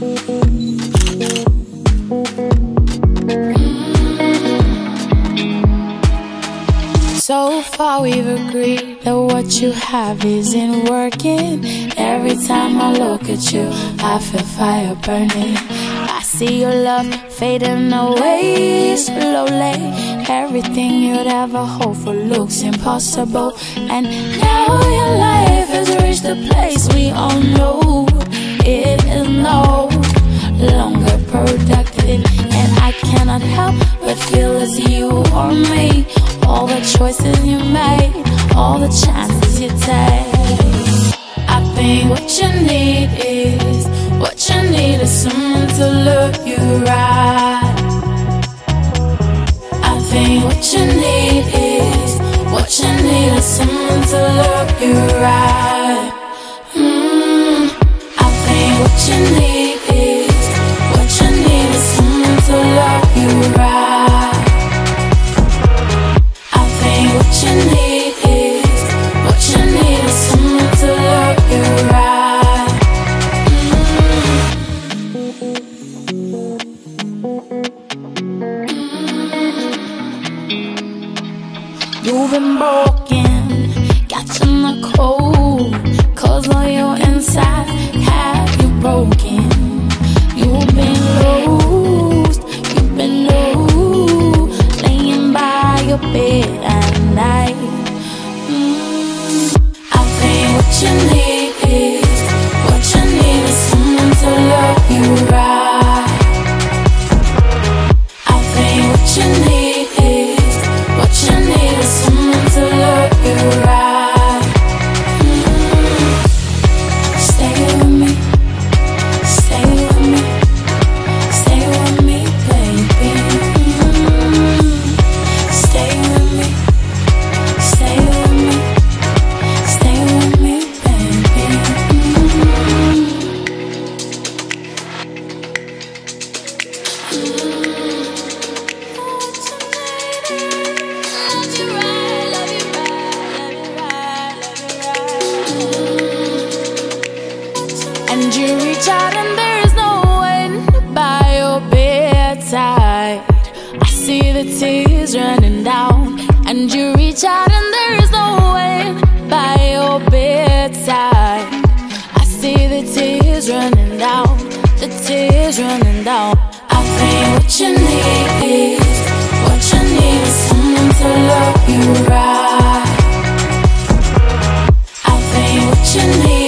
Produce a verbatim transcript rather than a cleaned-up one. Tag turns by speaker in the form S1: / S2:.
S1: So far we've agreed that what you have isn't working. Every time I look at you, I feel fire burning. I see your love fading away slowly. Everything you'd ever hope for looks impossible. And now your life has reached a place we all know it is no longer productive. And I cannot help but feel it's you or me. All the choices you made, all the chances you take. I think what you need is, what you need is someone to look you right. I think what you need is, what you need is someone to look you right. mm. I think what you need is, what you need is someone to look you right. What you need is, what you need is someone to look you right. mm-hmm. You've been broken, got you in the cold, cause all your inside have you broken. You've been lost, you've been low, laying by your bed night. mm. I think what you need is, what you need is someone to love you right. I think what you need is, what you need is someone to love you right. mm. Stay with me, stay with me, stay with me, baby. mm. Stay with me, stay with me, stay with me, baby. mm-hmm. And you reach out and there is no one by your bedside. I see the tears running down. And you reach out and there is no one by your bedside. I see the tears running down, the tears running down. I think what you need is, what you need is someone to love you right. I think what you need